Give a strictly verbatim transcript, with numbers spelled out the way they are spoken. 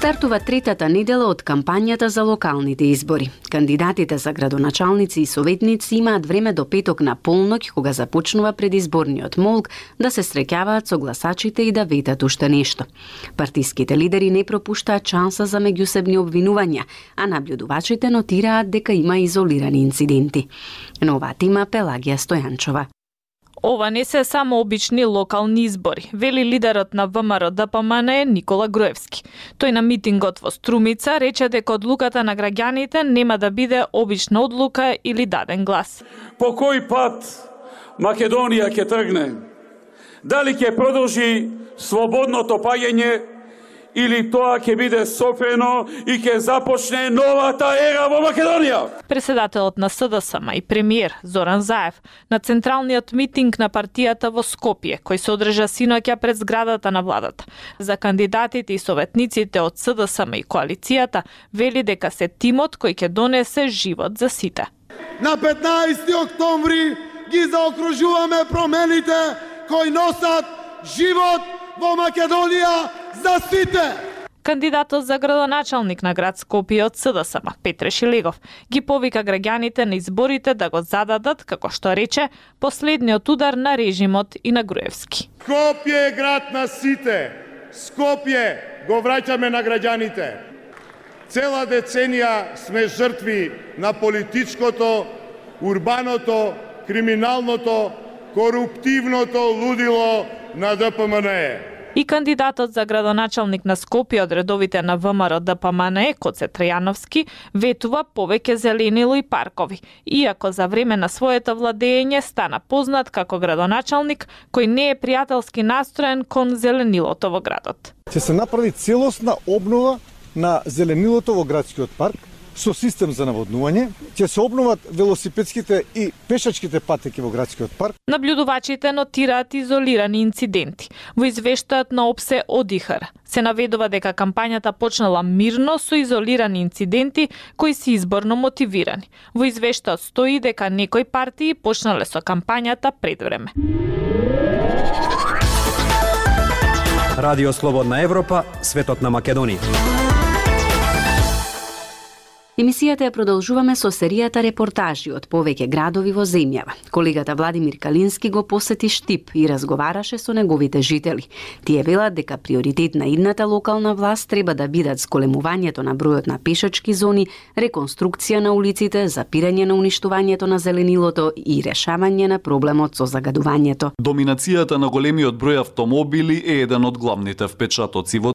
Стартува третата недела од кампањата за локалните избори. Кандидатите за градоначалници и советници имаат време до петок на полноќ, кога започнува предизборниот молк, да се среќаваат со гласачите и да ветат уште нешто. Партиските лидери не пропуштаат шанса за меѓусебни обвинувања, а наблюдувачите нотираат дека има изолирани инциденти. На оваа тема Пелагија Стојанчова. Ова не се само обични локални избори, вели лидерот на ВМРО Д П М Н Никола Груевски. Тој на митингот во Струмица рече дека одлуката на граѓаните нема да биде обична одлука или даден глас. По кој пат Македонија ќе тргне? Дали ќе продолжи слободното паѓање или тоа ќе биде софрено и ќе започне новата ера во Македонија? Председателот на С Д С М и премиер Зоран Заев на централниот митинг на партијата во Скопје, кој се одржа синоќа пред зградата на владата. За кандидатите и советниците од С Д С М и коалицијата вели дека се тимот кој ќе донесе живот за сите. На петнаесети октомври ги заокружуваме промените кои носат живот во Македонија за сите. Кандидатот за градоначалник на град Скопје од С Д С М, Петре Шилегов, ги повика граѓаните на изборите да го зададат, како што рече, последниот удар на режимот и на Груевски. Скопје е град на сите. Скопје го враќаме на граѓаните. Цела деценија сме жртви на политичкото, урбаното, криминалното, коруптивното лудило на Д П М Н. И кандидатот за градоначалник на Скопје од редовите на ВМРО Д П М Н, Коце Трајановски, ветува повеќе зеленило и паркови, иако за време на своето владење стана познат како градоначалник кој не е пријателски настроен кон зеленилото во градот. Ќе се направи целосна обнова на зеленилото во градскиот парк со систем за наводнување, ќе се обноват велосипедските и пешачките патеки во градскиот парк. Наблюдувачите нотираат изолирани инциденти. Во извештајот на ОПСЕ ОДИХР се наведува дека кампањата почнала мирно со изолирани инциденти кои се изборно мотивирани. Во извештајот стои дека некои партии почнале со кампањата пред време. Радио Слободна Европа, светот на Македонија. Емисијата ја продолжуваме со серијата репортажи од повеќе градови во земјава. Колегата Владимир Калински го посети Штип и разговараше со неговите жители. Тие велат дека приоритет на идната локална власт треба да бидат зголемувањето на бројот на пешачки зони, реконструкција на улиците, запирање на уништувањето на зеленилото и решавање на проблемот со загадувањето. Доминацијата на големиот број автомобили е еден од главните впечатоци во